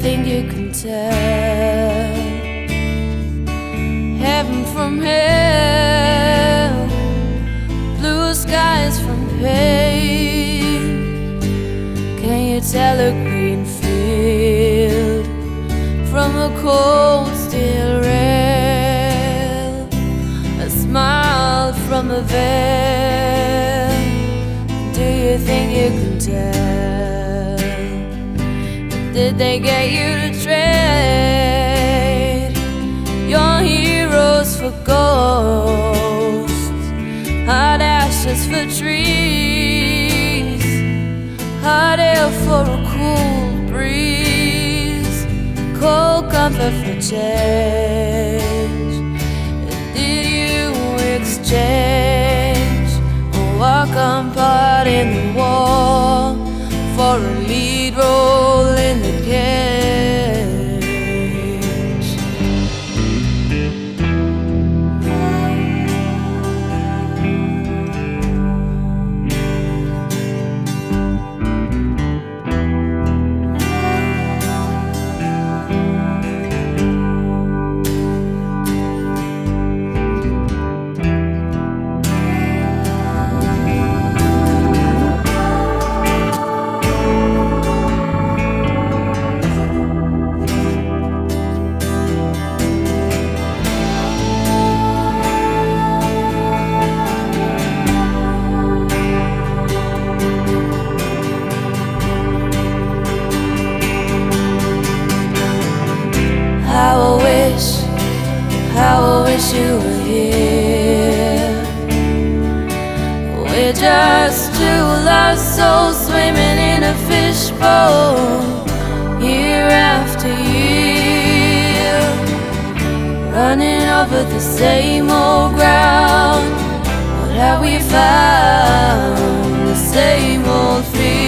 think you can tell heaven from hell, blue skies from pain? Can you tell a green field from a cold steel rail, a smile from a veil? Do you think you can tell? Did they get you to trade your heroes for ghosts, hot ashes for trees, hot air for a cool breeze, cold comfort for change? Did you exchange or walk on part in the war for a lead role in the cage? How I wish you were here. We're just two lost souls swimming in a fishbowl, year after year, running over the same old ground. What have we found? The same old fear.